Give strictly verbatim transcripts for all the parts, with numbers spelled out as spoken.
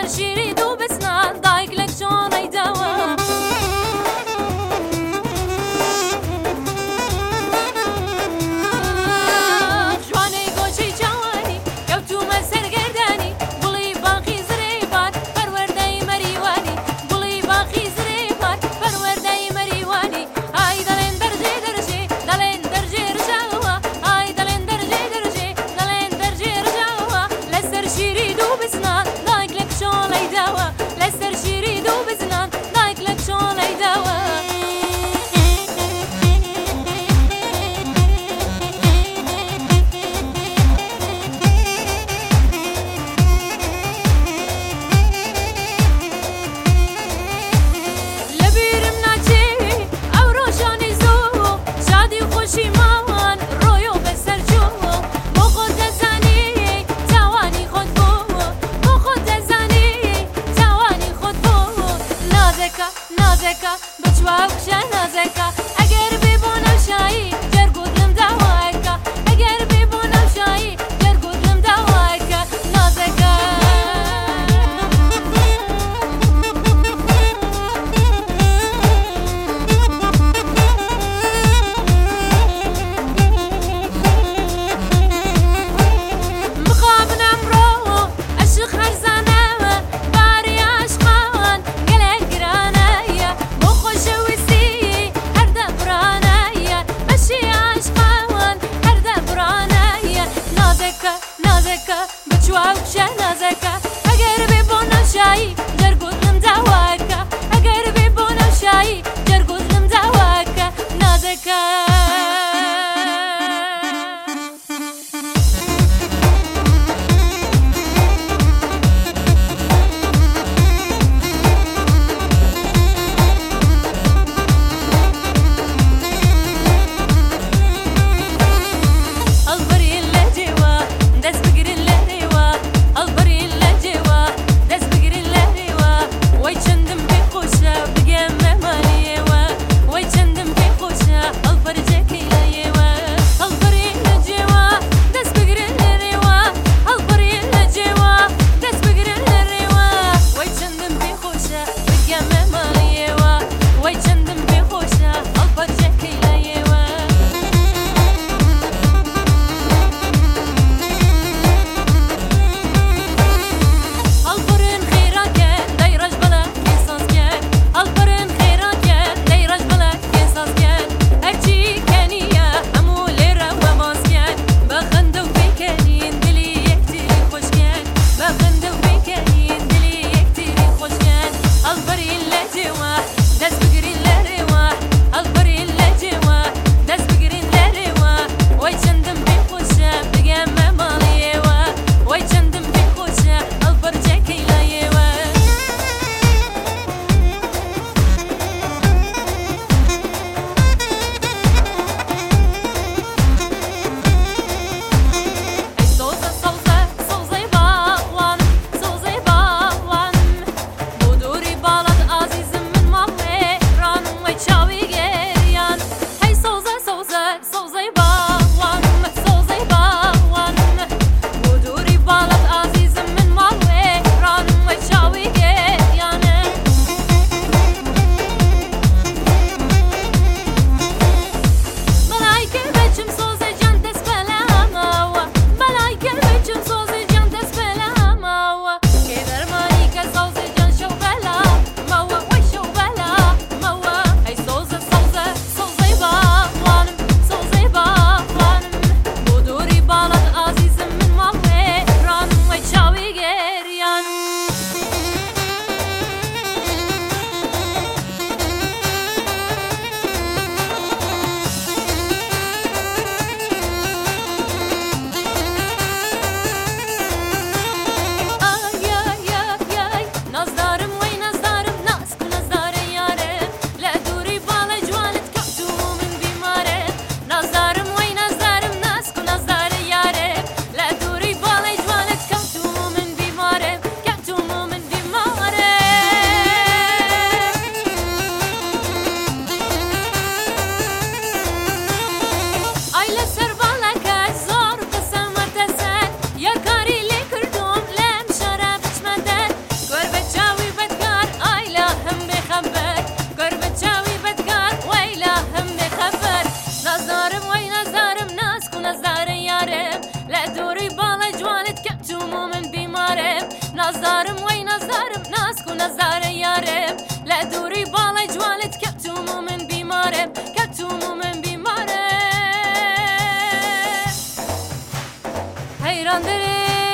شیری دو بسنان دایک لک جانای دوا جوانی گوچی جوانی یو تو من سرگردانی بلی باقی زری بار پرورده مریوانی بلی باقی زری بار پرورده مریوانی ای دلین درجه درجه دلین درجه رجاوا ای دلین درجه درجه دلین درجه رجاوا لسر شیری دو بسنان دایک لک جانای دوا لسر شیری دو بسنان دایک لک جانای دوا لبیرم ناچی او روشانی زو شادی خوشی مان رویو بسر جو با خود زنی توانی خود بو با خود زنی توانی خود بو نازکا نازکا بچوا خوشه نازکا اگر ببونم شایی جرگودم دوایکا اگر ببونم شایی جرگودم دوایکا نازکا مخابنم رو عشق خرزانه باری عشقان گله گرانه مخوش ویسی هر دبرانه مشی عشقان هر دبرانه نازکا نازکا بچوا خوشه نازکا اگر ببونم شایی جرگودم دواکا اگر ببونم شایی جرگودم دواکا نازکا البري اللي جوا دس بقري اللي دوا بیمارم لا دوری بالای جوانت کتومو من بیمارم کتومو من بیمارم حیران دارم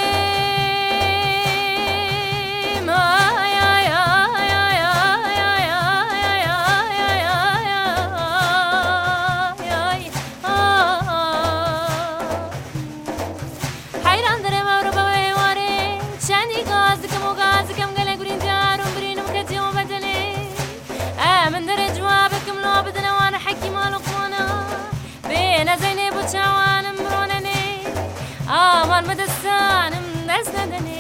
جوانم رونني آمال مدستانم دست ندني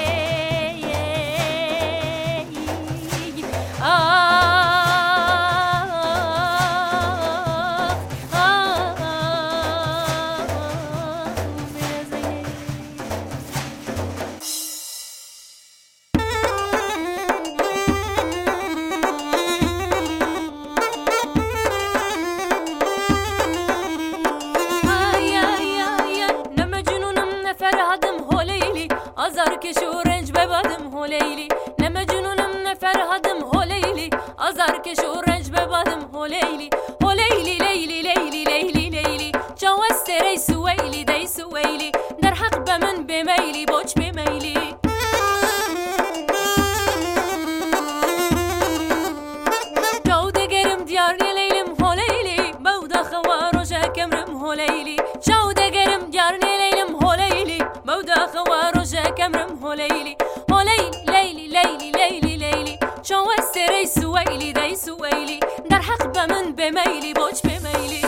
کشو رنج ببادم هو لیلی نم جنونم نفرهدم هو لیلی آزار کشو رنج ببادم هو لیلی هو لیلی لیلی لیلی لیلی لیلی جواز ری سویلی دی سویلی در حق بمن بمیلی بوچ بمیلی جود گرم دیار لیلم هو لیلی بودا خوارو کمرم هو لیلی جود گرم دیار لیلم هو لیلی بودا خوارو كمرم هو ليلي هو ليلي ليلي ليلي ليلي ليلي شو السري سويلي داي سويلي در حق بمن بميلي بوش بميلي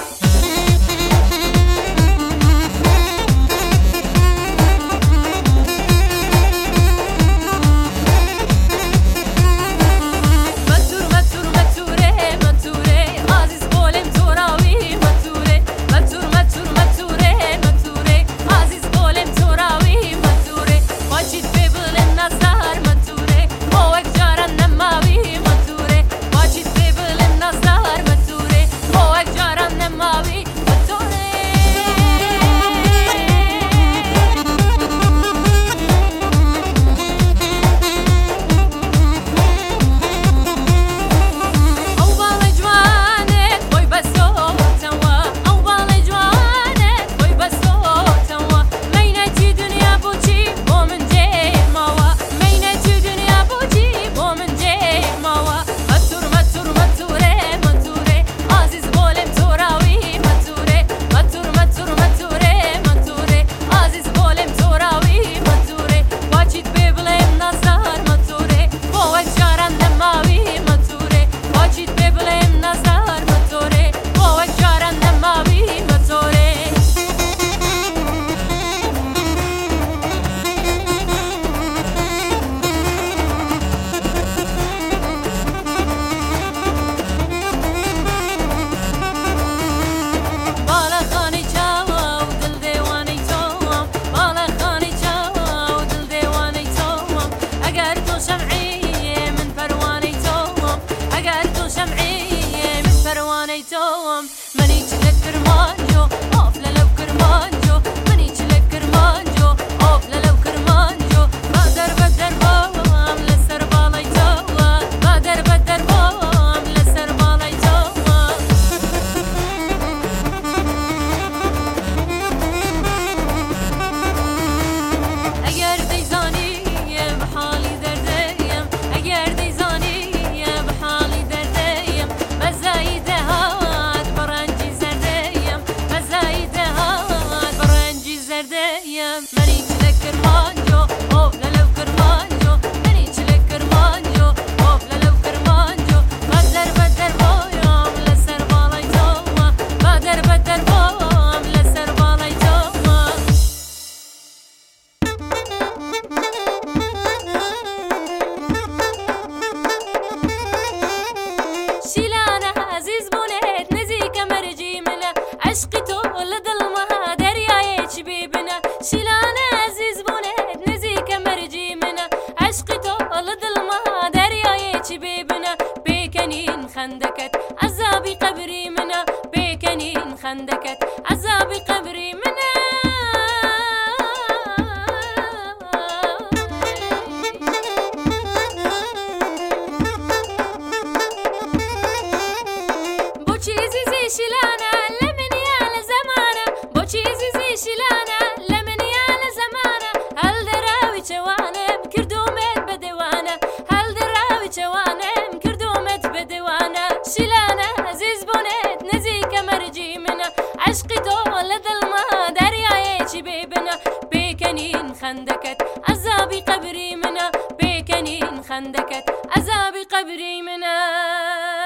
خندكت عذابي قبري منا بيكنين خندكت عذابي قبري منا شلانە لە منیا لە زەمانە بۆچی زیزی شلانە لە منیا لە زەمانە هەڵدەراوی چەوانم کردومێت بە دێوانە هەڵدەراوی چەوانم کردومێت بە دێوانە شلانە عەزیز بوونێت نزیکە مەرجی منە عەشقی تۆ لە دڵما دەریایەکی بێبنە پێکەنین خەندەکەت عەزابی قەبری منە پێکەنین خەندەکەت عەزابی قەبری منە